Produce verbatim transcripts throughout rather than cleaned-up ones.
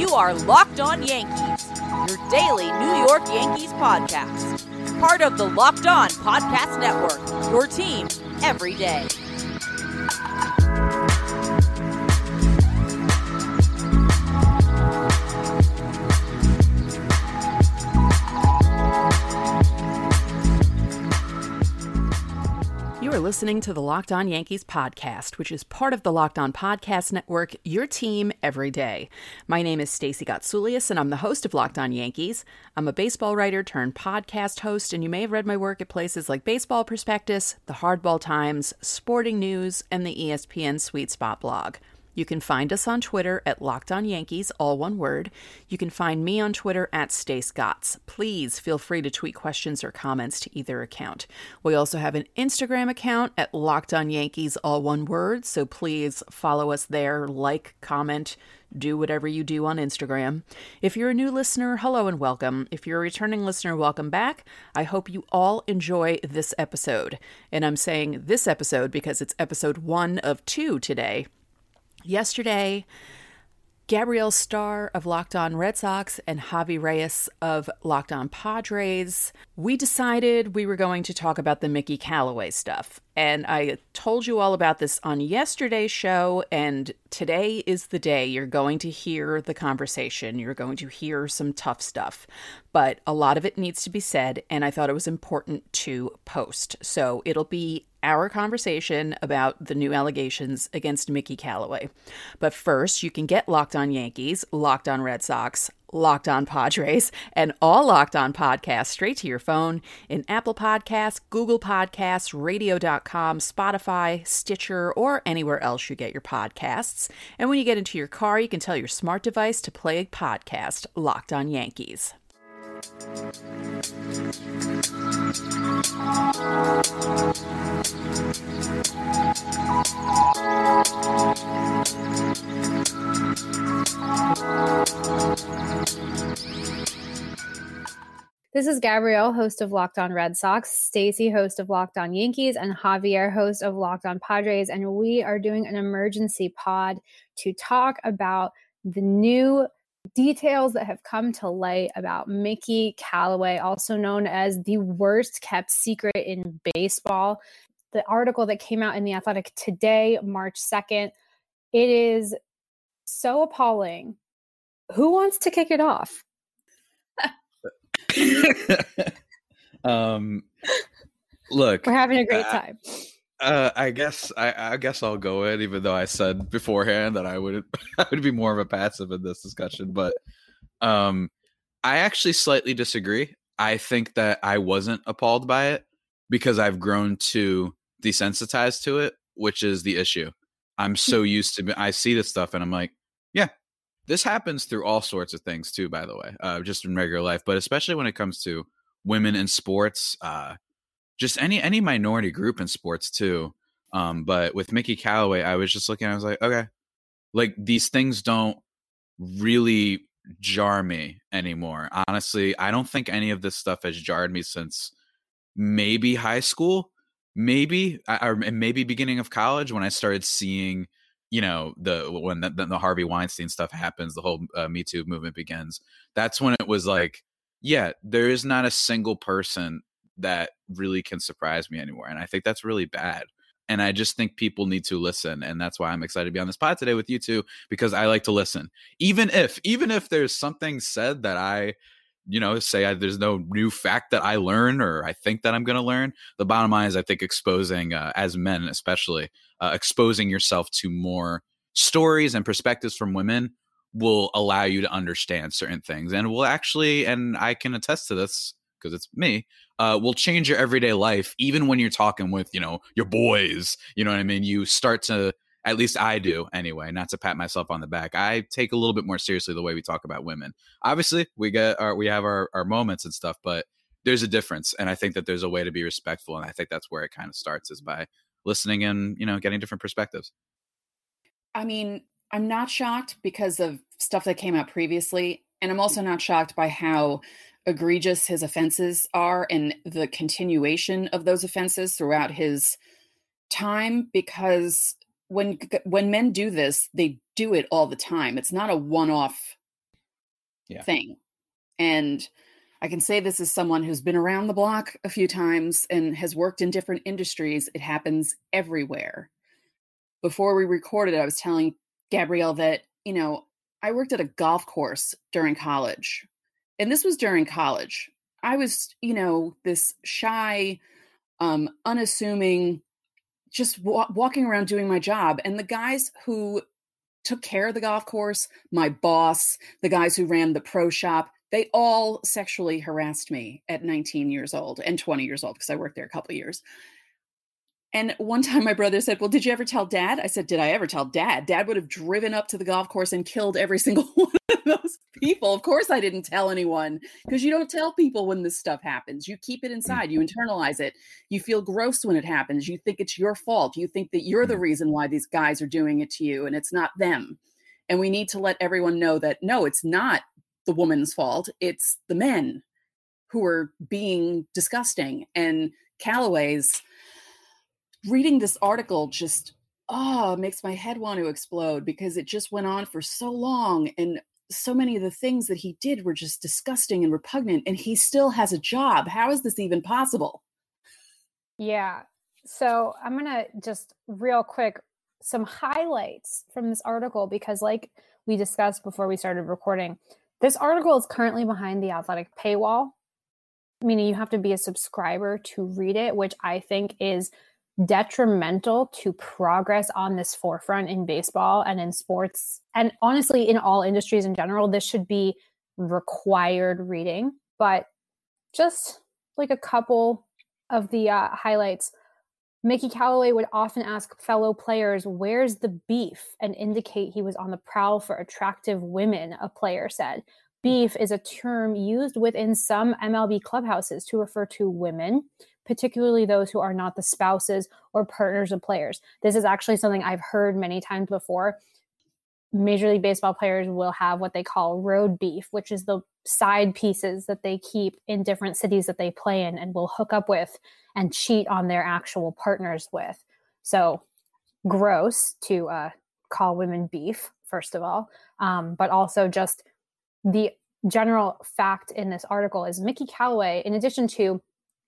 You are Locked On Yankees, your daily New York Yankees podcast. Part of the Locked On Podcast Network, your team every day. You are listening to the Locked On Yankees podcast, which is part of the Locked On Podcast Network, your team every day. My name is Stacey Gotsoulias, and I'm the host of Locked On Yankees. I'm a baseball writer turned podcast host, and you may have read my work at places like Baseball Prospectus, The Hardball Times, Sporting News, and the E S P N Sweet Spot blog. You can find us on Twitter at Locked On Yankees, all one word. You can find me on Twitter at Stace Gotts. Please feel free to tweet questions or comments to either account. We also have an Instagram account at Locked On Yankees, all one word. So please follow us there, like, comment, do whatever you do on Instagram. If you're a new listener, hello and welcome. If you're a returning listener, welcome back. I hope you all enjoy this episode. And I'm saying this episode because it's episode one of two today. Yesterday, Gabrielle Starr of Locked On Red Sox and Javi Reyes of Locked On Padres, we decided we were going to talk about the Mickey Callaway stuff. And I told you all about this on yesterday's show, and today is the day you're going to hear the conversation. You're going to hear some tough stuff, but a lot of it needs to be said, and I thought it was important to post. So it'll be our conversation about the new allegations against Mickey Callaway. But first, you can get Locked On Yankees, Locked On Red Sox, Locked On Padres, and all Locked On podcasts straight to your phone in Apple Podcasts, Google Podcasts, radio dot com, Spotify, Stitcher, or anywhere else you get your podcasts. And when you get into your car, you can tell your smart device to play a podcast, Locked On Yankees. This is Gabrielle, host of Locked On Red Sox, Stacey, host of Locked On Yankees, and Javier, host of Locked On Padres, and we are doing an emergency pod to talk about the new details that have come to light about Mickey Callaway, also known as the worst kept secret in baseball. The article that came out in The Athletic today, March second, it is so appalling. Who wants to kick it off? um, look, we're having a great time. Uh, uh, I guess I, I guess I'll go in, even though I said beforehand that I would I would be more of a passive in this discussion. But um, I actually slightly disagree. I think that I wasn't appalled by it because I've grown to desensitize to it, which is the issue. I'm so used to I see this stuff and I'm like, yeah. This happens through all sorts of things too, by the way, uh, just in regular life, but especially when it comes to women in sports, uh, just any any minority group in sports too. Um, but with Mickey Callaway, I was just looking, I was like, okay, like these things don't really jar me anymore. Honestly, I don't think any of this stuff has jarred me since maybe high school, maybe, or maybe beginning of college when I started seeing you know, the when the, the Harvey Weinstein stuff happens, the whole uh, Me Too movement begins. That's when it was like, yeah, there is not a single person that really can surprise me anymore. And I think that's really bad. And I just think people need to listen. And that's why I'm excited to be on this pod today with you two, because I like to listen. Even if, even if there's something said that I, you know, say I, there's no new fact that I learn or I think that I'm going to learn. The bottom line is I think exposing, uh, as men especially, uh, exposing yourself to more stories and perspectives from women will allow you to understand certain things and will actually, and I can attest to this because it's me, uh, will change your everyday life. Even when you're talking with, you know, your boys, you know what I mean? You start to, at least I do anyway, not to pat myself on the back. I take a little bit more seriously the way we talk about women. Obviously, we get our, we have our, our moments and stuff, but there's a difference. And I think that there's a way to be respectful. And I think that's where it kind of starts, is by listening and, you know, getting different perspectives. I mean, I'm not shocked because of stuff that came out previously. And I'm also not shocked by how egregious his offenses are and the continuation of those offenses throughout his time, because when when men do this, they do it all the time. It's not a one-off yeah. thing. And I can say this as someone who's been around the block a few times and has worked in different industries. It happens everywhere. Before we recorded, I was telling Gabrielle that, you know, I worked at a golf course during college. And this was during college. I was, you know, this shy, um, unassuming, just wa- walking around doing my job. And the guys who took care of the golf course, my boss, the guys who ran the pro shop, they all sexually harassed me at nineteen years old and twenty years old, because I worked there a couple of years. And one time my brother said, well, did you ever tell Dad? I said, did I ever tell Dad? Dad would have driven up to the golf course and killed every single one of those people. Of course I didn't tell anyone, because you don't tell people when this stuff happens. You keep it inside. You internalize it. You feel gross when it happens. You think it's your fault. You think that you're the reason why these guys are doing it to you, and it's not them. And we need to let everyone know that, no, it's not the woman's fault. It's the men who are being disgusting. And Callaway's reading this article just, oh, makes my head want to explode, because it just went on for so long. And so many of the things that he did were just disgusting and repugnant. And he still has a job. How is this even possible? Yeah. So I'm going to just real quick, some highlights from this article, because like we discussed before we started recording, this article is currently behind the Athletic paywall, meaning you have to be a subscriber to read it, which I think is detrimental to progress on this forefront in baseball and in sports, and honestly in all industries in general. This should be required reading. But just like a couple of the uh, highlights, Mickey Callaway would often ask fellow players, where's the beef, and indicate he was on the prowl for attractive women, a player said. Beef is a term used within some M L B clubhouses to refer to women, particularly those who are not the spouses or partners of players. This is actually something I've heard many times before. Major League Baseball players will have what they call road beef, which is the side pieces that they keep in different cities that they play in and will hook up with and cheat on their actual partners with. So gross to uh, call women beef, first of all. Um, but also just the general fact in this article is Mickey Callaway, in addition to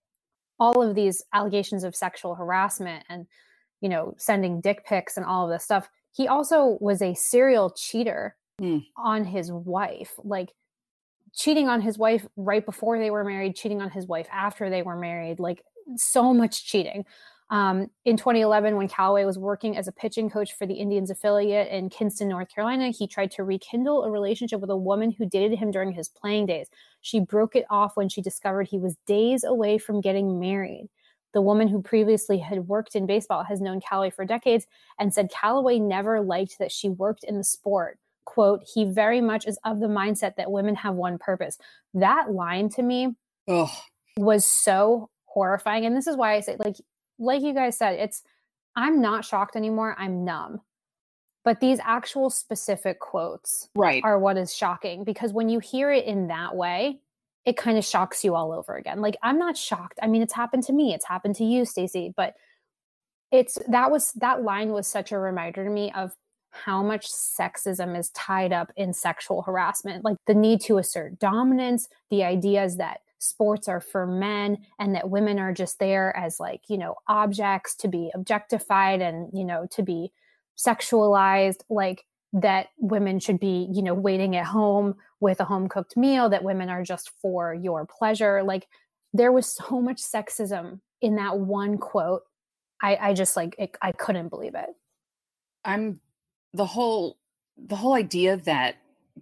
all of these allegations of sexual harassment and, you know, sending dick pics and all of this stuff, he also was a serial cheater mm. on his wife, like cheating on his wife right before they were married, cheating on his wife after they were married, like so much cheating. Um, in twenty eleven, when Callaway was working as a pitching coach for the Indians affiliate in Kinston, North Carolina, he tried to rekindle a relationship with a woman who dated him during his playing days. She broke it off when she discovered he was days away from getting married. The woman who previously had worked in baseball has known Callaway for decades and said Callaway never liked that she worked in the sport. Quote, he very much is of the mindset that women have one purpose. That line to me Ugh. was so horrifying. And this is why I say, like, like you guys said, it's, I'm not shocked anymore. I'm numb. But these actual specific quotes right. are what is shocking, because when you hear it in that way, it kind of shocks you all over again. Like, I'm not shocked. I mean, it's happened to me. It's happened to you, Stacey, but it's, that was, that line was such a reminder to me of how much sexism is tied up in sexual harassment. Like the need to assert dominance, the ideas that sports are for men and that women are just there as, like, you know, objects to be objectified and, you know, to be sexualized, like that women should be, you know, waiting at home with a home cooked meal, that women are just for your pleasure. Like there was so much sexism in that one quote. I, I just like, it, I couldn't believe it. I'm the whole, the whole idea that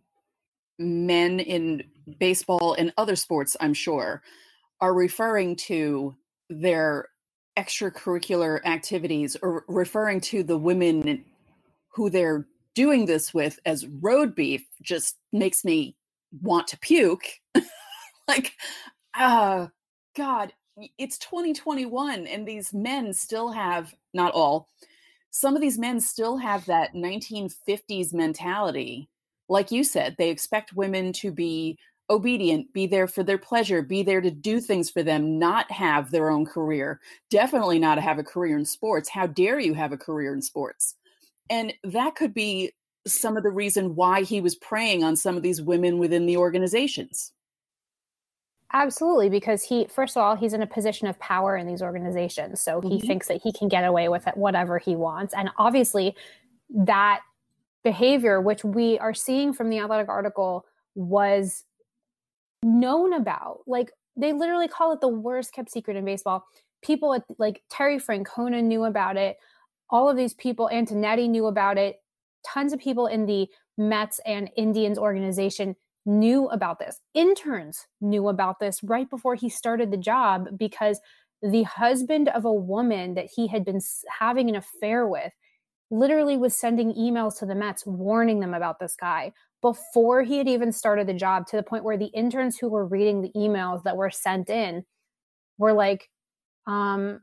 men in baseball and other sports, I'm sure, are referring to their extracurricular activities or referring to the women who they're doing this with as road beef just makes me want to puke. Like, uh, God, it's twenty twenty-one and these men still have, not all, some of these men still have that nineteen fifties mentality. Like you said, they expect women to be obedient, be there for their pleasure, be there to do things for them, not have their own career, definitely not have a career in sports. How dare you have a career in sports? And that could be some of the reason why he was preying on some of these women within the organizations. Absolutely, because he, first of all, he's in a position of power in these organizations. So he mm-hmm. thinks that he can get away with it, whatever he wants. And obviously that behavior, which we are seeing from the Athletic article, was known about. Like, they literally call it the worst kept secret in baseball. People at, like, Terry Francona knew about it. All of these people, Antonetti knew about it. Tons of people in the Mets and Indians organization knew about this. Interns knew about this right before he started the job, because the husband of a woman that he had been having an affair with literally was sending emails to the Mets warning them about this guy before he had even started the job, to the point where the interns who were reading the emails that were sent in were like, um,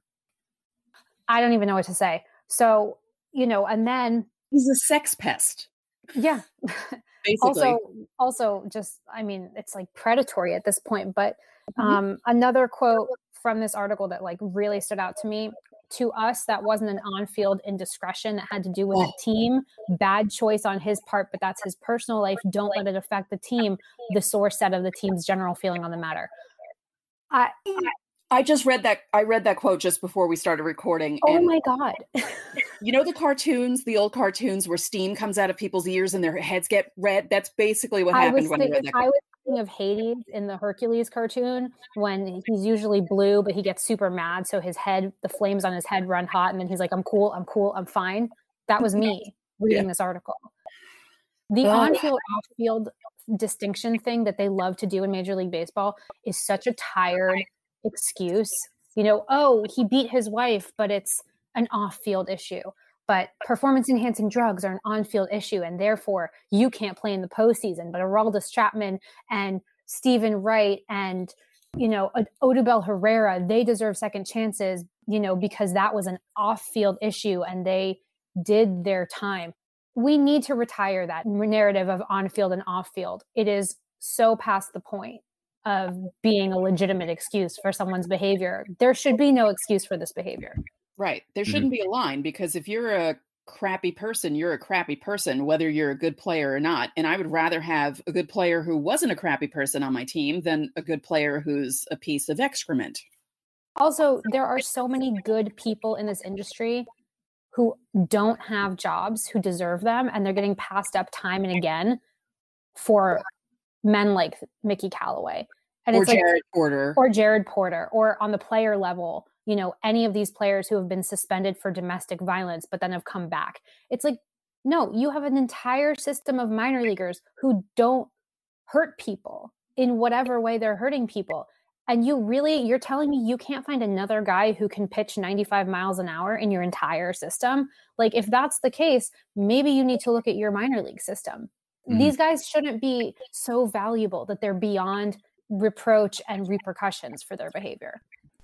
I don't even know what to say. So, you know, and then he's a sex pest. Yeah. Basically. Also, also just, I mean, it's like predatory at this point. But um, mm-hmm. another quote from this article that like really stood out to me: to us, that wasn't an on-field indiscretion that had to do with the team. Bad choice on his part, but that's his personal life. Don't let it affect the team. The source said of the team's general feeling on the matter. I, I I just read that. I read that quote just before we started recording. Oh and my God. You know, the cartoons, the old cartoons where steam comes out of people's ears and their heads get red. That's basically what I happened was when thinking, I read that quote. I was thinking of Hades in the Hercules cartoon, when he's usually blue, but he gets super mad. So his head, the flames on his head run hot. And then he's like, I'm cool. I'm cool. I'm fine. That was me reading yeah. this article. The oh. on-field, off-field distinction thing that they love to do in Major League Baseball is such a tired excuse. You know, oh, he beat his wife, but it's an off-field issue. But performance-enhancing drugs are an on-field issue, and therefore you can't play in the postseason. But Aroldis Chapman and Stephen Wright and, you know, Odubel Herrera, they deserve second chances, you know, because that was an off-field issue and they did their time. We need to retire that narrative of on-field and off-field. It is so past the point of being a legitimate excuse for someone's behavior. There should be no excuse for this behavior. Right. There shouldn't mm-hmm. be a line, because if you're a crappy person, you're a crappy person, whether you're a good player or not. And I would rather have a good player who wasn't a crappy person on my team than a good player who's a piece of excrement. Also, there are so many good people in this industry who don't have jobs, who deserve them, and they're getting passed up time and again for men like Mickey Callaway. And or it's Jared like, Porter. Or Jared Porter. Or on the player level, you know, any of these players who have been suspended for domestic violence, but then have come back. It's like, no, you have an entire system of minor leaguers who don't hurt people in whatever way they're hurting people. And you really, you're telling me you can't find another guy who can pitch ninety-five miles an hour in your entire system? Like, if that's the case, maybe you need to look at your minor league system. Mm-hmm. These guys shouldn't be so valuable that they're beyond reproach and repercussions for their behavior.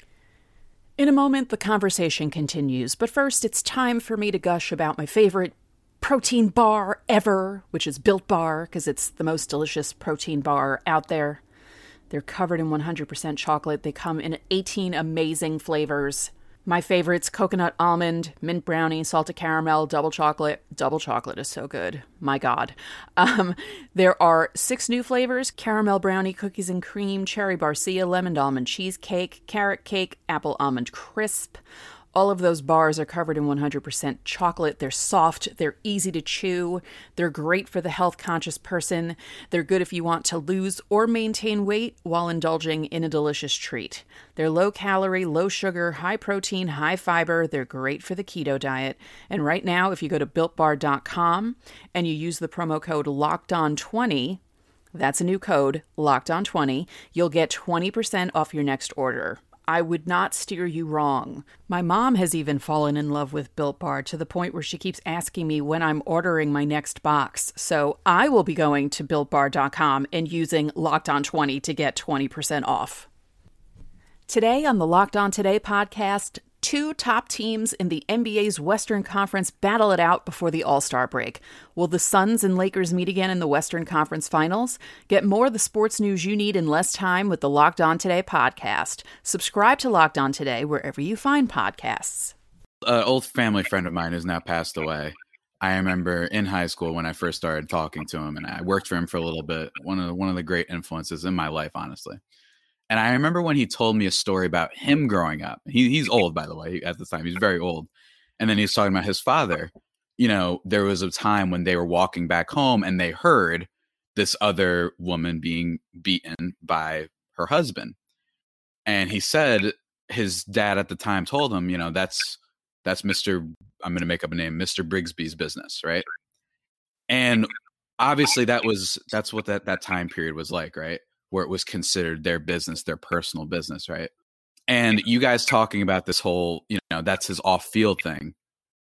In a moment, the conversation continues, but first it's time for me to gush about my favorite protein bar ever, which is Built Bar, because it's the most delicious protein bar out there. They're covered in one hundred percent chocolate. They come in eighteen amazing flavors. My favorites: coconut almond, mint brownie, salted caramel, double chocolate. Double chocolate is so good. My God. Um, there are six new flavors: caramel brownie, cookies and cream, cherry barcia, lemon almond cheesecake, carrot cake, apple almond crisp. All of those bars are covered in one hundred percent chocolate. They're soft. They're easy to chew. They're great for the health-conscious person. They're good if you want to lose or maintain weight while indulging in a delicious treat. They're low-calorie, low-sugar, high-protein, high-fiber. They're great for the keto diet. And right now, if you go to built bar dot com and you use the promo code locked on twenty, that's a new code, locked on twenty, you'll get twenty percent off your next order. I would not steer you wrong. My mom has even fallen in love with Built Bar to the point where she keeps asking me when I'm ordering my next box. So I will be going to built bar dot com and using Locked On twenty to get twenty percent off. Today on the Locked On Today podcast, two top teams in the N B A's Western Conference battle it out before the All-Star break. Will the Suns and Lakers meet again in the Western Conference Finals? Get more of the sports news you need in less time with the Locked On Today podcast. Subscribe to Locked On Today wherever you find podcasts. An old family friend of mine has now passed away. I remember in high school when I first started talking to him, and I worked for him for a little bit. One of the, one of the great influences in my life, honestly. And I remember when he told me a story about him growing up. He, he's old, by the way, at the time. He's very old. And then he's talking about his father. You know, there was a time when they were walking back home and they heard this other woman being beaten by her husband. And he said his dad at the time told him, you know, that's that's Mister I'm going to make up a name, Mister Brigsby's business, right? And obviously that was that's what that that time period was like, right? Where it was considered their business, their personal business, right? And you guys talking about this whole, you know, that's his off-field thing.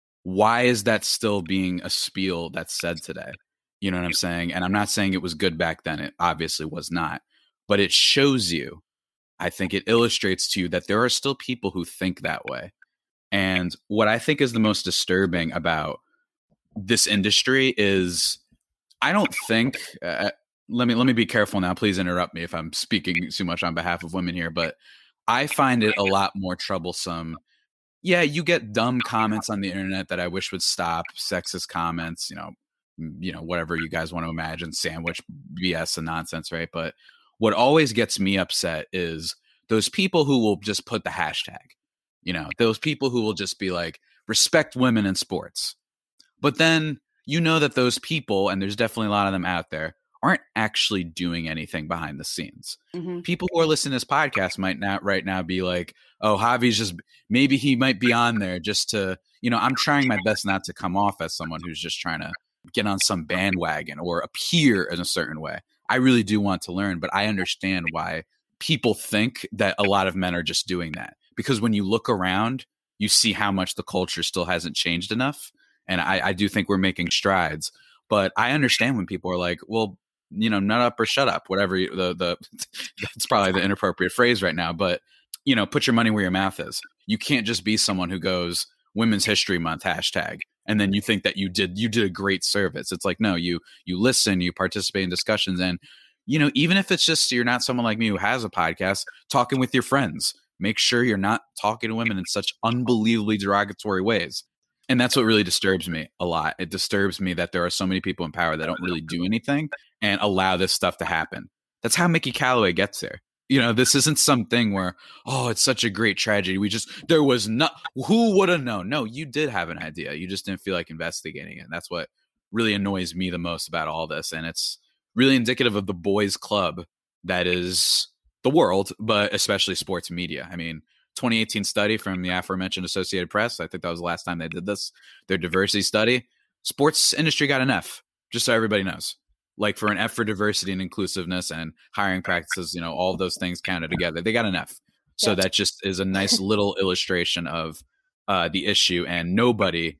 Why is that still being a spiel that's said today? You know what I'm saying? And I'm not saying it was good back then. It obviously was not. But it shows you, I think it illustrates to you that there are still people who think that way. And what I think is the most disturbing about this industry is I don't think uh, let me let me be careful now. Please interrupt me if I'm speaking too much on behalf of women here, but I find it a lot more troublesome. Yeah, you get dumb comments on the internet that I wish would stop, sexist comments, you know, you know, whatever you guys want to imagine, sandwich B S and nonsense, right? But what always gets me upset is those people who will just put the hashtag, you know, those people who will just be like, respect women in sports. But then you know that those people, and there's definitely a lot of them out there, aren't actually doing anything behind the scenes. Mm-hmm. People who are listening to this podcast might not right now be like, oh, Javi's just, maybe he might be on there just to, you know, I'm trying my best not to come off as someone who's just trying to get on some bandwagon or appear in a certain way. I really do want to learn, but I understand why people think that a lot of men are just doing that. Because when you look around, you see how much the culture still hasn't changed enough. And I, I do think we're making strides. But I understand when people are like, well, you know, nut up or shut up, whatever you, the, the, that's probably the inappropriate phrase right now. But, you know, put your money where your mouth is. You can't just be someone who goes Women's History Month hashtag. And then you think that you did, you did a great service. It's like, no, you, you listen, you participate in discussions. And, you know, even if it's just, you're not someone like me who has a podcast, talking with your friends, make sure you're not talking to women in such unbelievably derogatory ways. And that's what really disturbs me a lot. It disturbs me that there are so many people in power that don't really do anything and allow this stuff to happen. That's how Mickey Callaway gets there. You know, this isn't something where, oh, it's such a great tragedy. We just, there was not, who would have known? No, you did have an idea. You just didn't feel like investigating it. And that's what really annoys me the most about all this. And it's really indicative of the boys club that is the world, but especially sports media. I mean, twenty eighteen study from the aforementioned Associated Press. I think that was the last time they did this. Their diversity study. Sports industry got an F, just so everybody knows. Like for an F for diversity and inclusiveness and hiring practices, you know, all of those things counted together. They got an F. So yeah. That just is a nice little illustration of uh, the issue. And nobody,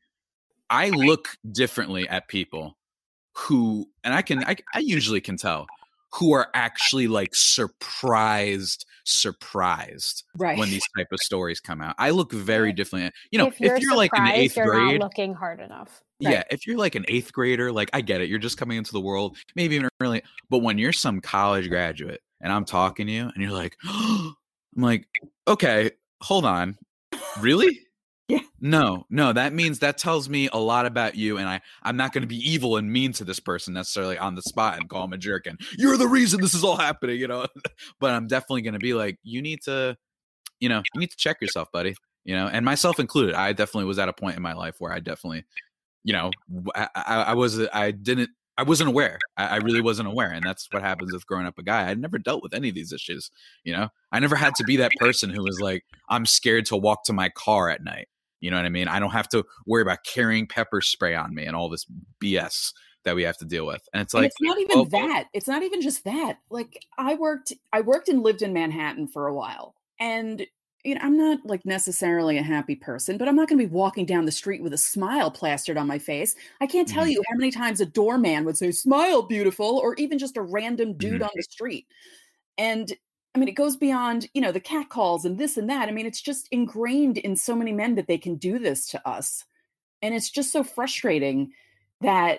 I look differently at people who, and I can, I, I usually can tell, who are actually like surprised, surprised right. when these type of stories come out. I look very differently. You know, if you're, if you're like in the eighth you're grade, not looking hard enough. Yeah, right. If you're like an eighth grader, like I get it. You're just coming into the world, maybe even early. But when you're some college graduate and I'm talking to you and you're like, oh, I'm like, okay, hold on. Really? Yeah. No, no, that means that tells me a lot about you. And I, I'm not going to be evil and mean to this person necessarily on the spot and call him a jerk. And you're the reason this is all happening, you know, but I'm definitely going to be like, you need to, you know, you need to check yourself, buddy, you know, and myself included. I definitely was at a point in my life where I definitely, you know, I, I, I was, I didn't, I wasn't aware. I, I really wasn't aware. And that's what happens with growing up a guy. I'd never dealt with any of these issues. You know, I never had to be that person who was like, I'm scared to walk to my car at night. You know what I mean? I don't have to worry about carrying pepper spray on me and all this B S that we have to deal with. And it's like, and it's not even oh, that. It's not even just that. Like I worked, I worked and lived in Manhattan for a while. And, you know, I'm not like necessarily a happy person, but I'm not going to be walking down the street with a smile plastered on my face. I can't tell mm-hmm. you how many times a doorman would say, smile, beautiful, or even just a random dude mm-hmm. on the street. And I mean, it goes beyond, you know, the catcalls and this and that. I mean, it's just ingrained in so many men that they can do this to us. And it's just so frustrating that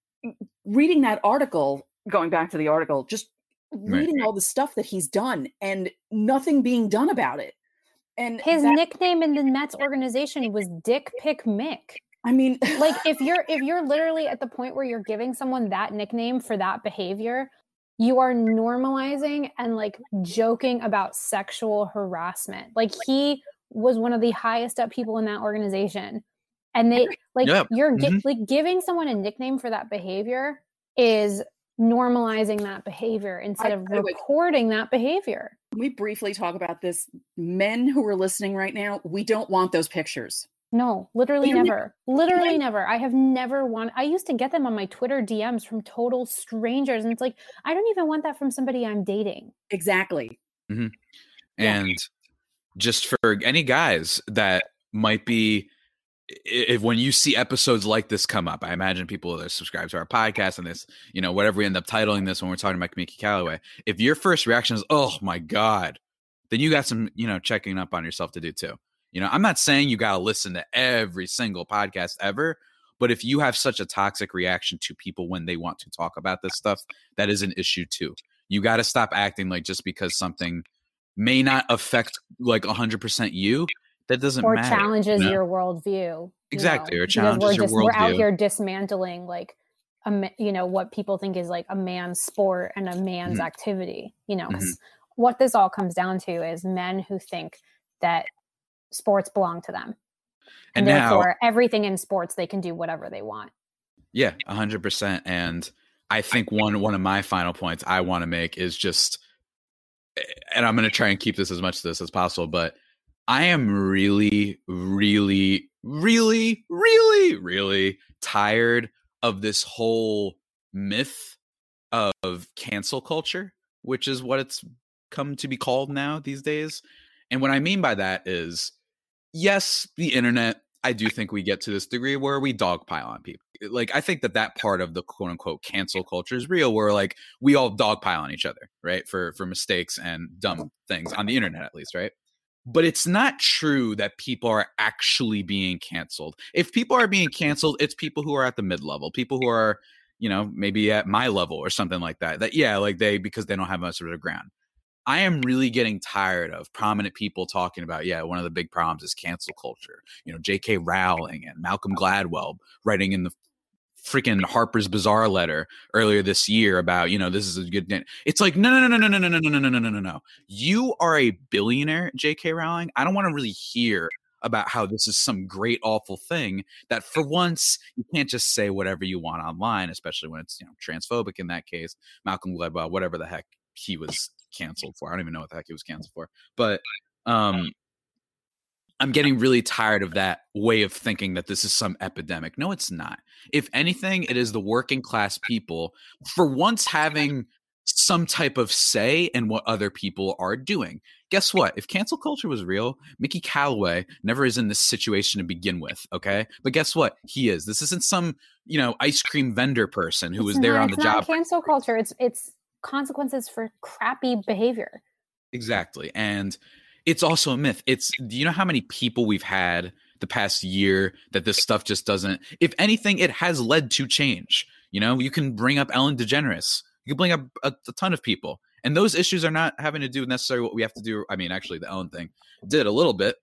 reading that article, going back to the article, just reading right. all the stuff that he's done and nothing being done about it. And his that, nickname in the Mets organization was Dick Pick Mick. I mean, like if you're if you're literally at the point where you're giving someone that nickname for that behavior, you are normalizing and like joking about sexual harassment. Like he was one of the highest up people in that organization. And they like Yep. you're mm-hmm. like giving someone a nickname for that behavior is normalizing that behavior instead I, of I reporting that behavior. Can we briefly talk about this? Men who are listening right now, we don't want those pictures. No, literally You never. Literally never. I have never wanted, I used to get them on my Twitter D Ms from total strangers. And it's like, I don't even want that from somebody I'm dating. Exactly. Mm-hmm. Yeah. And just for any guys that might be, if when you see episodes like this come up, I imagine people that subscribe to our podcast and this, you know, whatever we end up titling this when we're talking about Mickey Callaway, if your first reaction is, oh my God, then you got some, you know, checking up on yourself to do too. You know, I'm not saying you got to listen to every single podcast ever, but if you have such a toxic reaction to people when they want to talk about this stuff, that is an issue too. You got to stop acting like just because something may not affect like one hundred percent you, that doesn't or matter. Or challenges you know? your worldview. Exactly. know, Or challenges we're your dis- worldview. We're out here dismantling like, a, you know, what people think is like a man's sport and a man's mm-hmm. activity, you know, because mm-hmm. what this all comes down to is men who think that sports belong to them. And, and therefore now, everything in sports, they can do whatever they want. Yeah, a hundred percent. And I think one, one of my final points I want to make is just, and I'm going to try and keep this as much of this as possible, but I am really, really, really, really, really tired of this whole myth of cancel culture, which is what it's come to be called now these days. And what I mean by that is, yes, the internet, I do think we get to this degree where we dogpile on people. Like, I think that that part of the quote unquote cancel culture is real, where like we all dogpile on each other, right? For, for mistakes and dumb things on the internet, at least, right? But it's not true that people are actually being canceled. If people are being canceled, it's people who are at the mid-level, people who are, you know, maybe at my level or something like that. That, yeah, like they, because they don't have much of a ground. I am really getting tired of prominent people talking about, yeah, one of the big problems is cancel culture. You know, J K Rowling and Malcolm Gladwell writing in the freaking Harper's Bazaar letter earlier this year about, you know, this is a good day. It's like, no, no, no, no, no, no, no, no, no, no, no, no, no. You are a billionaire, J K Rowling. I don't want to really hear about how this is some great, awful thing that for once you can't just say whatever you want online, especially when it's, you know, transphobic in that case. Malcolm Gladwell, whatever the heck he was canceled for. I don't even know what the heck he was canceled for. But um, I'm getting really tired of that way of thinking that this is some epidemic. No, it's not. If anything, it is the working class people for once having some type of say in what other people are doing. Guess what? If cancel culture was real, Mickey Callaway never is in this situation to begin with, okay? But guess what? He is. This isn't some, you know, ice cream vendor person who it's was not, there on the it's job. Not cancel culture. It's it's consequences for crappy behavior. Exactly. And it's also a myth. It's, do you know how many people we've had the past year that this stuff just doesn't, if anything, it has led to change. You know, you can bring up Ellen DeGeneres. You can bring up a, a ton of people. And those issues are not having to do with necessarily what we have to do. I mean, actually, the Ellen thing did a little bit.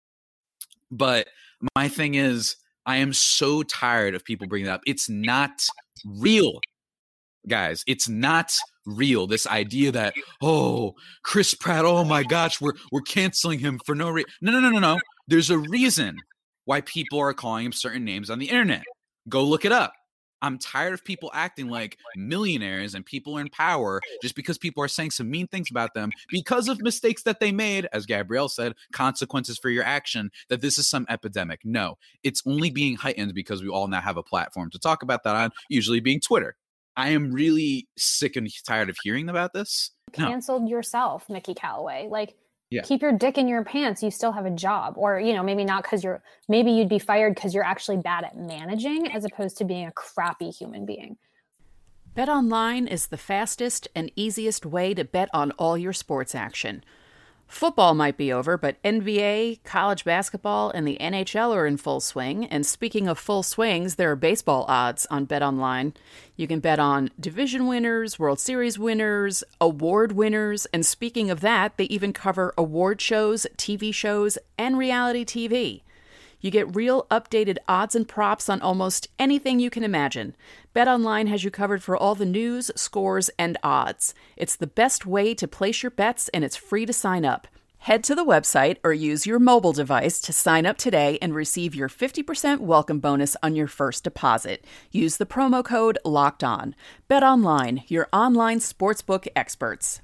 But my thing is, I am so tired of people bringing it up. It's not real, guys. It's not real. This idea that, oh, Chris Pratt, oh my gosh, we're we're canceling him for no reason. No, no, no, no, no. There's a reason why people are calling him certain names on the internet. Go look it up. I'm tired of people acting like millionaires and people are in power just because people are saying some mean things about them because of mistakes that they made, as Gabrielle said, consequences for your action, that this is some epidemic. No, it's only being heightened because we all now have a platform to talk about that on, usually being Twitter. I am really sick and tired of hearing about this. No. Canceled yourself, Mickey Callaway. Like, yeah. Keep your dick in your pants. You still have a job. Or, you know, maybe not because you're, maybe you'd be fired because you're actually bad at managing as opposed to being a crappy human being. BetOnline is the fastest and easiest way to bet on all your sports action. Football might be over, but N B A, college basketball, and the N H L are in full swing. And speaking of full swings, there are baseball odds on BetOnline. You can bet on division winners, World Series winners, award winners. And speaking of that, they even cover award shows, T V shows, and reality T V. You get real updated odds and props on almost anything you can imagine. BetOnline has you covered for all the news, scores, and odds. It's the best way to place your bets, and it's free to sign up. Head to the website or use your mobile device to sign up today and receive your fifty percent welcome bonus on your first deposit. Use the promo code LOCKEDON. BetOnline, your online sportsbook experts.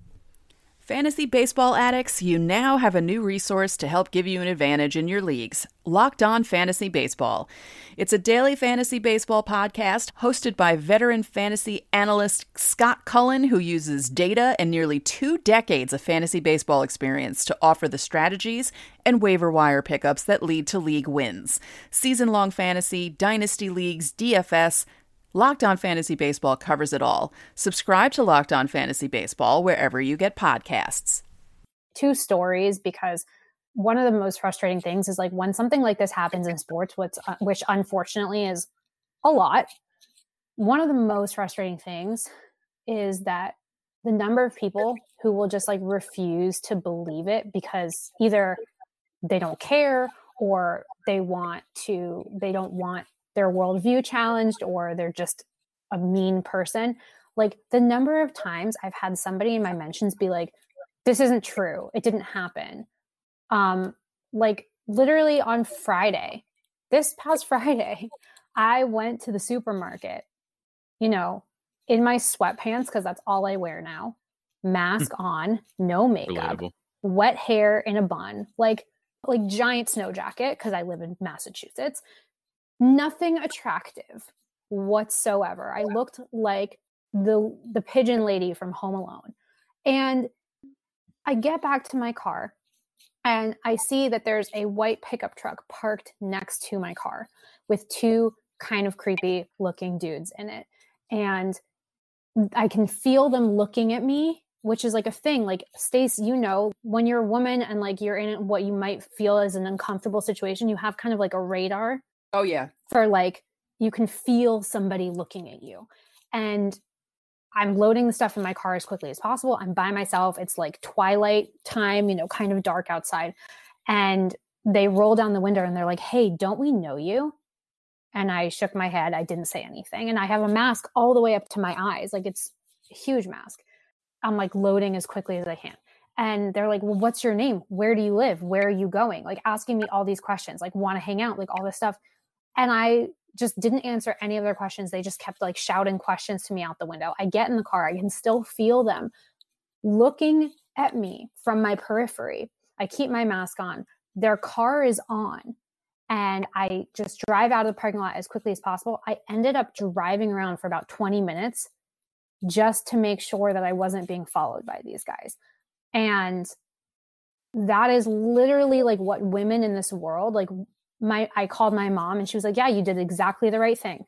Fantasy baseball addicts, you now have a new resource to help give you an advantage in your leagues. Locked On Fantasy Baseball. It's a daily fantasy baseball podcast hosted by veteran fantasy analyst Scott Cullen, who uses data and nearly two decades of fantasy baseball experience to offer the strategies and waiver wire pickups that lead to league wins. Season-long fantasy, dynasty leagues, D F S, Locked On Fantasy Baseball covers it all. Subscribe to Locked On Fantasy Baseball wherever you get podcasts. Two stories, because one of the most frustrating things is like when something like this happens in sports, which, uh, which unfortunately is a lot, one of the most frustrating things is that the number of people who will just like refuse to believe it because either they don't care or they want to, they don't want their worldview challenged, or they're just a mean person. Like the number of times I've had somebody in my mentions be like, this isn't true. It didn't happen. Um, like literally on Friday, this past Friday, I went to the supermarket, you know, in my sweatpants, because that's all I wear now, mask on, no makeup, Relatable. wet hair in a bun, like, like giant snow jacket, because I live in Massachusetts. Nothing attractive whatsoever. I looked like the the pigeon lady from Home Alone. And I get back to my car and I see that there's a white pickup truck parked next to my car with two kind of creepy looking dudes in it. And I can feel them looking at me, which is like a thing. Like, Stace, you know, when you're a woman and like you're in what you might feel as an uncomfortable situation, you have kind of like a radar. Oh, yeah. For like, you can feel somebody looking at you. And I'm loading the stuff in my car as quickly as possible. I'm by myself. It's like twilight time, you know, kind of dark outside. And they roll down the window and they're like, hey, don't we know you? And I shook my head. I didn't say anything. And I have a mask all the way up to my eyes. Like, it's a huge mask. I'm like loading as quickly as I can. And they're like, well, what's your name? Where do you live? Where are you going? Like asking me all these questions, like want to hang out, like all this stuff. And I just didn't answer any of their questions. They just kept like shouting questions to me out the window. I get in the car. I can still feel them looking at me from my periphery. I keep my mask on. Their car is on. And I just drive out of the parking lot as quickly as possible. I ended up driving around for about twenty minutes just to make sure that I wasn't being followed by these guys. And that is literally like what women in this world, like my, I called my mom and she was like, yeah, you did exactly the right thing.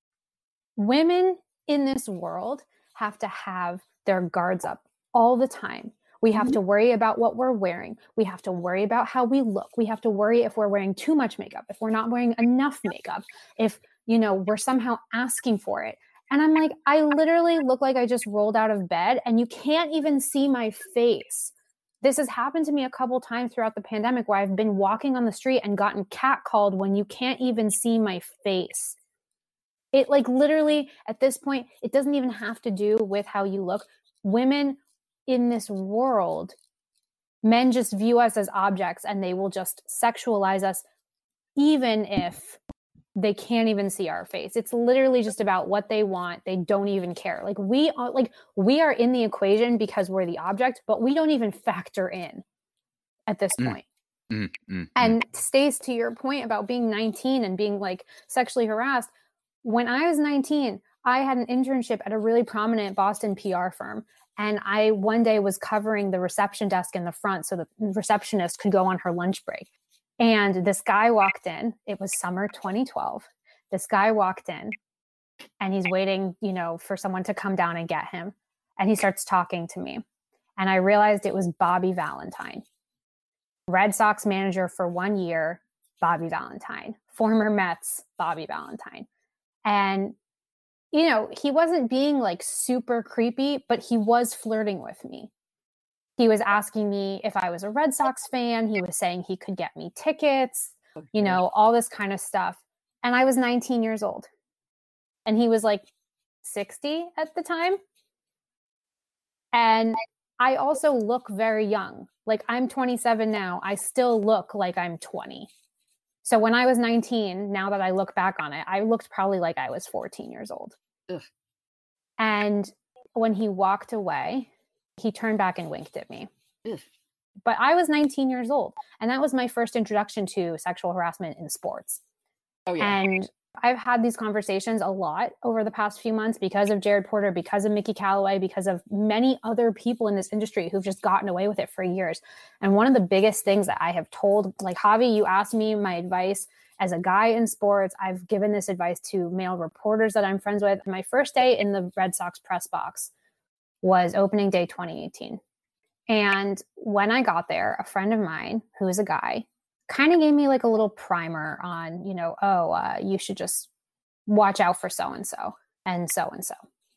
Women in this world have to have their guards up all the time. We have to worry about what we're wearing. We have to worry about how we look. We have to worry if we're wearing too much makeup, if we're not wearing enough makeup, if, you know, we're somehow asking for it. And I'm like, I literally look like I just rolled out of bed and you can't even see my face. This has happened to me a couple times throughout the pandemic where I've been walking on the street and gotten catcalled when you can't even see my face. It like literally at this point, it doesn't even have to do with how you look. Women in this world, men just view us as objects and they will just sexualize us even if they can't even see our face. It's literally just about what they want. They don't even care. Like we are like we are in the equation because we're the object, but we don't even factor in at this Mm. point. Mm, mm, And Stace, to your point about being nineteen and being like sexually harassed, when I was nineteen, I had an internship at a really prominent Boston P R firm. And I one day was covering the reception desk in the front so the receptionist could go on her lunch break. And this guy walked in. It was summer twenty twelve. This guy walked in and he's waiting, you know, for someone to come down and get him. And he starts talking to me. And I realized it was Bobby Valentine, Red Sox manager for one year, Bobby Valentine, former Mets, Bobby Valentine. And, you know, he wasn't being like super creepy, but he was flirting with me. He was asking me if I was a Red Sox fan. He was saying he could get me tickets. you know, all this kind of stuff. And I was nineteen years old. And he was like sixty at the time. And I also look very young. Like I'm twenty-seven now. I still look like I'm twenty. So when I was nineteen, now that I look back on it, I looked probably like I was fourteen years old. Ugh. And when he walked away, he turned back and winked at me. Ugh. But I was nineteen years old. And that was my first introduction to sexual harassment in sports. Oh, yeah. And I've had these conversations a lot over the past few months because of Jared Porter, because of Mickey Callaway, because of many other people in this industry who've just gotten away with it for years. And one of the biggest things that I have told, like Javi, you asked me my advice as a guy in sports. I've given this advice to male reporters that I'm friends with. My first day in the Red Sox press box was opening day twenty eighteen. And when I got there, a friend of mine who is a guy kind of gave me like a little primer on, you know, oh, uh, you should just watch out for so-and-so and so-and-so.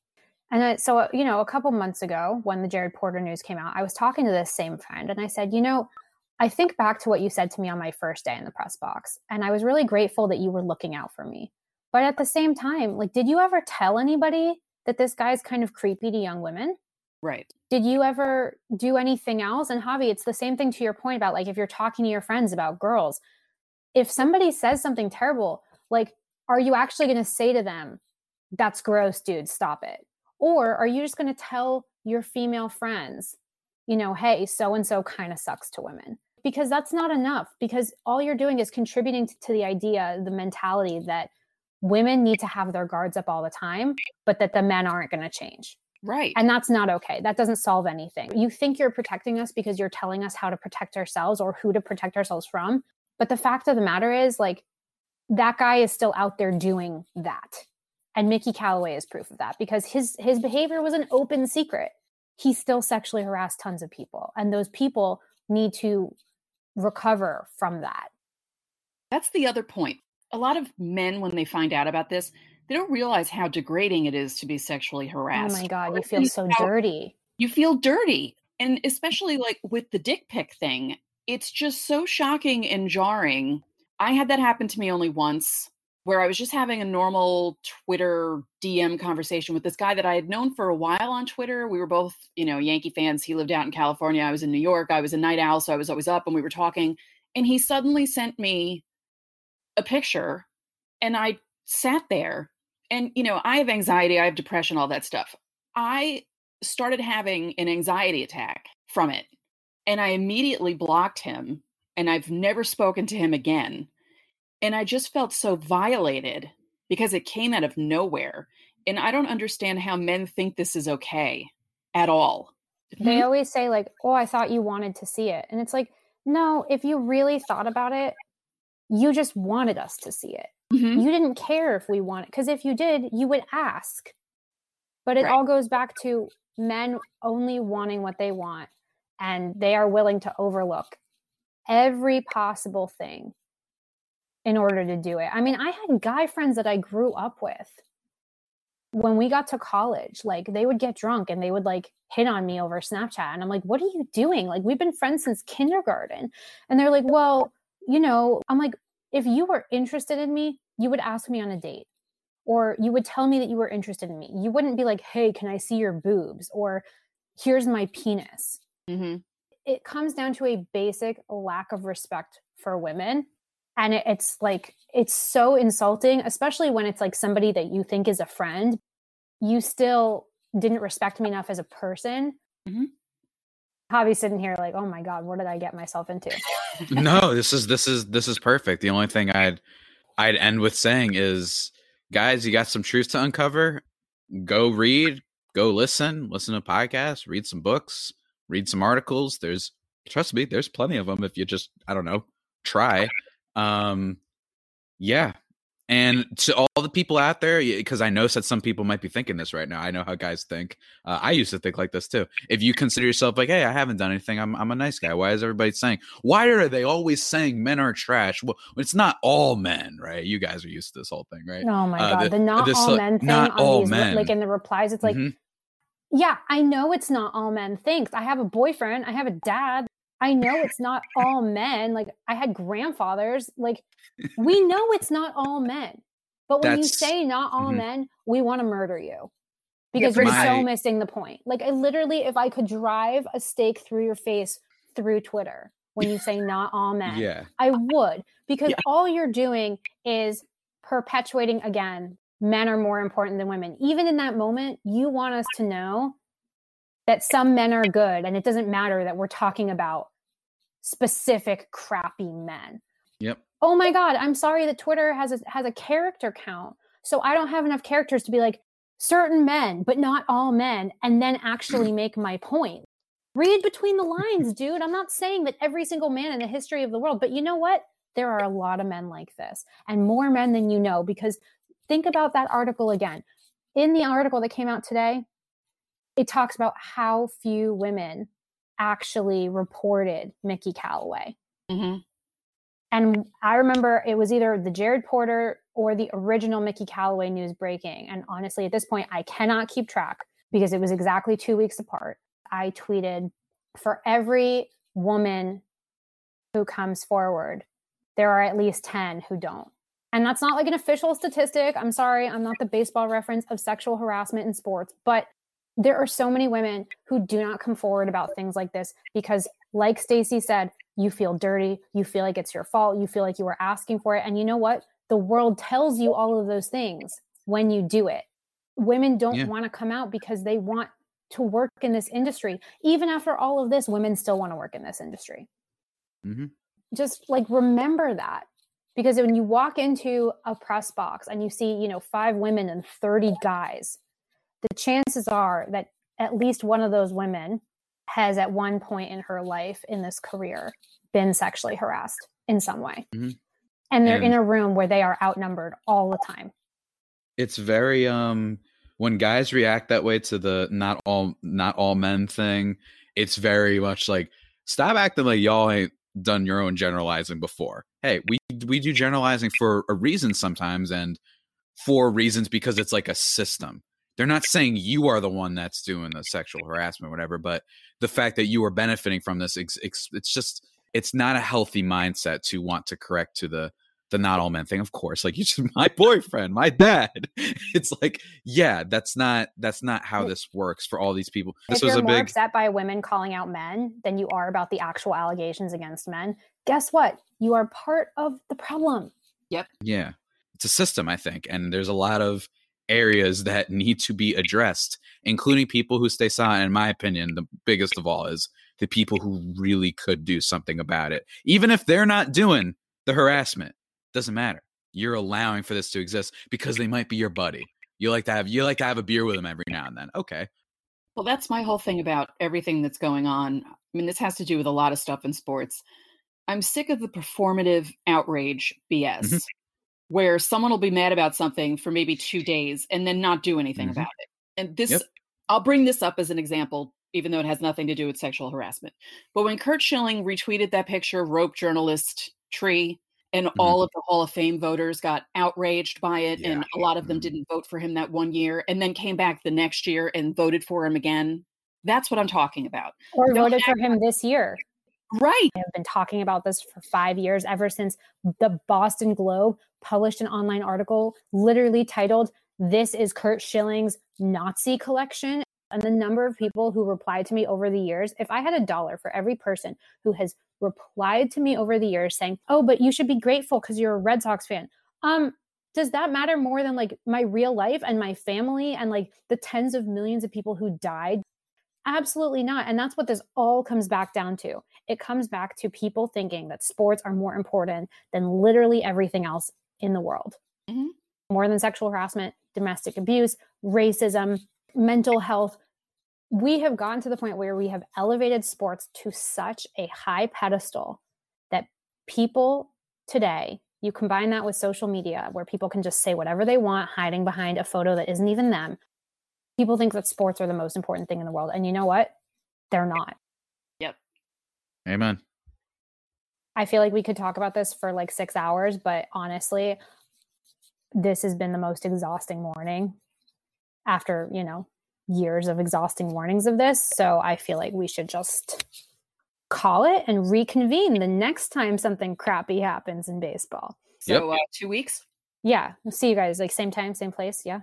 And I, so, you know, a couple months ago when the Jared Porter news came out, I was talking to this same friend and I said, you know, I think back to what you said to me on my first day in the press box. And I was really grateful that you were looking out for me. But at the same time, like, did you ever tell anybody that this guy's kind of creepy to young women? Right. Did you ever do anything else? And Javi, it's the same thing to your point about like, if you're talking to your friends about girls, if somebody says something terrible, like, are you actually going to say to them, that's gross, dude, stop it? Or are you just going to tell your female friends, you know, hey, so-and-so kind of sucks to women? Because that's not enough, because all you're doing is contributing to, to the idea, the mentality that women need to have their guards up all the time, but that the men aren't going to change. Right. And that's not okay. That doesn't solve anything. You think you're protecting us because you're telling us how to protect ourselves or who to protect ourselves from. But the fact of the matter is, like, that guy is still out there doing that. And Mickey Callaway is proof of that, because his his behavior was an open secret. He still sexually harassed tons of people. And those people need to recover from that. That's the other point. A lot of men, when they find out about this, they don't realize how degrading it is to be sexually harassed. Oh my God, you feel so dirty. You feel dirty. And especially like with the dick pic thing, it's just so shocking and jarring. I had that happen to me only once, where I was just having a normal Twitter D M conversation with this guy that I had known for a while on Twitter. We were both, you know, Yankee fans. He lived out in California. I was in New York. I was a night owl, so I was always up, and we were talking. And he suddenly sent me a picture, and I sat there. And, you know, I have anxiety, I have depression, all that stuff. I started having an anxiety attack from it. And I immediately blocked him, and I've never spoken to him again. And I just felt so violated because it came out of nowhere. And I don't understand how men think this is okay at all. They always say like, oh, I thought you wanted to see it. And it's like, no, if you really thought about it, you just wanted us to see it. Mm-hmm. You didn't care if we wanted, because if you did, you would ask. But it right. all goes back to men only wanting what they want, and they are willing to overlook every possible thing in order to do it. I mean, I had guy friends that I grew up with. When we got to college, like, they would get drunk and they would like hit on me over Snapchat. And I'm like, what are you doing? Like, we've been friends since kindergarten. And they're like, well, you know, I'm like, if you were interested in me, you would ask me on a date, or you would tell me that you were interested in me. You wouldn't be like, hey, can I see your boobs? Or here's my penis. Mm-hmm. It comes down to a basic lack of respect for women. And it, it's like, it's so insulting, especially when it's like somebody that you think is a friend. You still didn't respect me enough as a person. Mm-hmm. Javi's sitting here like, oh my God, what did I get myself into? No, this is this is this is perfect. The only thing I'd I'd end with saying is, guys, you got some truth to uncover. Go read, go listen, listen to podcasts, read some books, read some articles. There's, trust me, there's plenty of them if you just, I don't know, try. Um, yeah. And to all the people out there, because I know that some people might be thinking this right now. I know how guys think. Uh, I used to think like this too. If you consider yourself like, hey, I haven't done anything, I'm I'm a nice guy. Why is everybody saying? Why are they always saying men are trash? Well, it's not all men, right? You guys are used to this whole thing, right? Oh my uh, God, the, the not this, all men thing. Not on all these, men. Like in the replies, it's like, mm-hmm. yeah, I know it's not all men. Thanks. I have a boyfriend. I have a dad. I know it's not all men. Like, I had grandfathers. Like, we know it's not all men. But when That's, you say not all mm-hmm. men, we want to murder you because yeah, you're my, so missing the point. Like, I literally, if I could drive a stake through your face through Twitter when you say not all men, yeah. I would, because yeah. all you're doing is perpetuating again, men are more important than women. Even in that moment, you want us to know that some men are good, and it doesn't matter that we're talking about specific crappy men. Yep. Oh my God, I'm sorry that Twitter has a, has a character count. So I don't have enough characters to be like certain men, but not all men, and then actually make my point. Read between the lines, dude. I'm not saying that every single man in the history of the world, but you know what? There are a lot of men like this, and more men than you know, because think about that article again. In the article that came out today, it talks about how few women actually reported Mickey Callaway. Mm-hmm. And I remember it was either the Jared Porter or the original Mickey Callaway news breaking. And honestly, at this point, I cannot keep track because it was exactly two weeks apart. I tweeted, for every woman who comes forward, there are at least ten who don't. And that's not like an official statistic. I'm sorry, I'm not the baseball reference of sexual harassment in sports, but there are so many women who do not come forward about things like this because, like Stacey said, you feel dirty, you feel like it's your fault, you feel like you were asking for it. And you know what? The world tells you all of those things when you do it. Women don't yeah. want to come out because they want to work in this industry. Even after all of this, women still want to work in this industry. Mm-hmm. Just like remember that. Because when you walk into a press box and you see, you know, five women and thirty guys, the chances are that at least one of those women has at one point in her life in this career been sexually harassed in some way. Mm-hmm. And they're and in a room where they are outnumbered all the time. It's very, um, when guys react that way to the not all, not all men thing, it's very much like, stop acting like y'all ain't done your own generalizing before. Hey, we, we do generalizing for a reason sometimes, and for reasons because it's like a system. They're not saying you are the one that's doing the sexual harassment or whatever, but the fact that you are benefiting from this, it's, it's just, it's not a healthy mindset to want to correct to the, the not all men thing. Of course, like you said, my boyfriend, my dad. It's like, yeah, that's not, that's not how this works for all these people. This if was you're a more big upset by women calling out men than you are about the actual allegations against men, guess what? You are part of the problem. Yep. Yeah. It's a system, I think. And there's a lot of areas that need to be addressed, including people who stay silent. In my opinion, the biggest of all is the people who really could do something about it. Even if they're not doing the harassment, doesn't matter. You're allowing for this to exist because they might be your buddy. You like to have you like to have a beer with them every now and then. Okay. Well, that's my whole thing about everything that's going on. I mean, this has to do with a lot of stuff in sports. I'm sick of the performative outrage B S. Mm-hmm. Where someone will be mad about something for maybe two days and then not do anything mm-hmm. about it. And this, yep. I'll bring this up as an example, even though it has nothing to do with sexual harassment. But when Curt Schilling retweeted that picture, rope journalist tree, and mm-hmm. all of the Hall of Fame voters got outraged by it, yeah. and a lot of them mm-hmm. didn't vote for him that one year, and then came back the next year and voted for him again. That's what I'm talking about. Or Don't voted act- for him this year. Right. I've been talking about this for five years, ever since the Boston Globe published an online article literally titled, "This is Curt Schilling's Nazi collection." And the number of people who replied to me over the years, if I had a dollar for every person who has replied to me over the years saying, "Oh, but you should be grateful because you're a Red Sox fan." Um, does that matter more than like my real life and my family and like the tens of millions of people who died? Absolutely not. And that's what this all comes back down to. It comes back to people thinking that sports are more important than literally everything else in the world. Mm-hmm. More than sexual harassment, domestic abuse, racism, mental health. We have gotten to the point where we have elevated sports to such a high pedestal that people today, you combine that with social media where people can just say whatever they want, hiding behind a photo that isn't even them. People think that sports are the most important thing in the world. And you know what? They're not. Yep. Amen. I feel like we could talk about this for like six hours, but honestly, this has been the most exhausting morning after, you know, years of exhausting warnings of this. So I feel like we should just call it and reconvene the next time something crappy happens in baseball. So yep. uh, two weeks? Yeah. We'll see you guys like same time, same place. Yeah.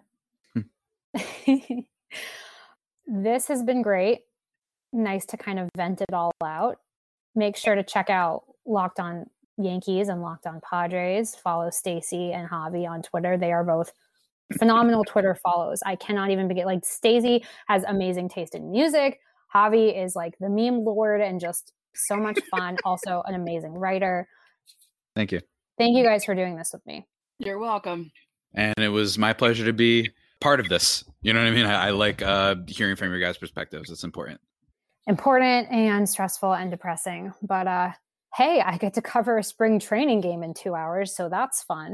This has been great. Nice to kind of vent it all out. Make sure to check out Locked On Yankees and Locked On Padres. Follow Stacy and Javi on Twitter. They are both phenomenal Twitter follows. I cannot even begin. Like, Stacy has amazing taste in music. Javi is like the meme lord and just so much fun. Also an amazing writer. Thank you. Thank you guys for doing this with me. You're welcome. And it was my pleasure to be part of this. You know what I mean? I, I like uh, hearing from your guys' perspectives. It's important. Important and stressful and depressing. But uh, hey, I get to cover a spring training game in two hours, so that's fun.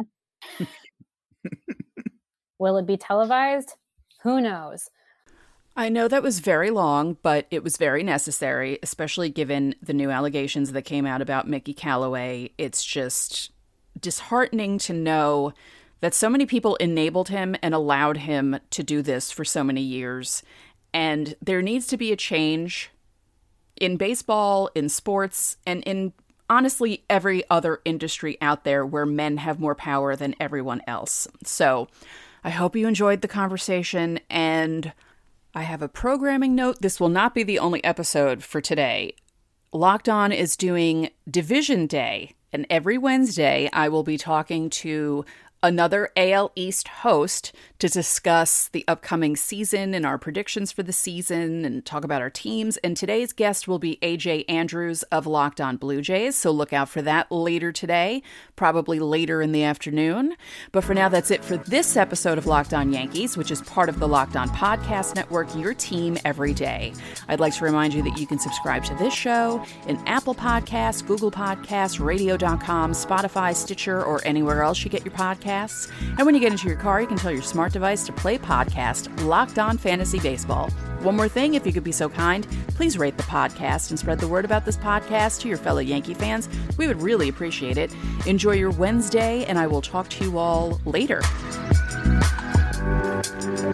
Will it be televised? Who knows? I know that was very long, but it was very necessary, especially given the new allegations that came out about Mickey Callaway. It's just disheartening to know that so many people enabled him and allowed him to do this for so many years. And there needs to be a change in baseball, in sports, and in honestly every other industry out there where men have more power than everyone else. So I hope you enjoyed the conversation, and I have a programming note. This will not be the only episode for today. Locked On is doing Division Day, and every Wednesday I will be talking to another A L East host to discuss the upcoming season and our predictions for the season and talk about our teams. And today's guest will be A J Andrews of Locked On Blue Jays, so look out for that later today, probably later in the afternoon. But for now, that's it for this episode of Locked On Yankees, which is part of the Locked On Podcast Network, your team every day. I'd like to remind you that you can subscribe to this show in Apple Podcasts, Google Podcasts, radio dot com, Spotify, Stitcher, or anywhere else you get your podcasts. And when you get into your car, you can tell your smart device to play podcast Locked On Fantasy Baseball. One more thing, if you could be so kind, please rate the podcast and spread the word about this podcast to your fellow Yankee fans. We would really appreciate it. Enjoy your Wednesday, and I will talk to you all later.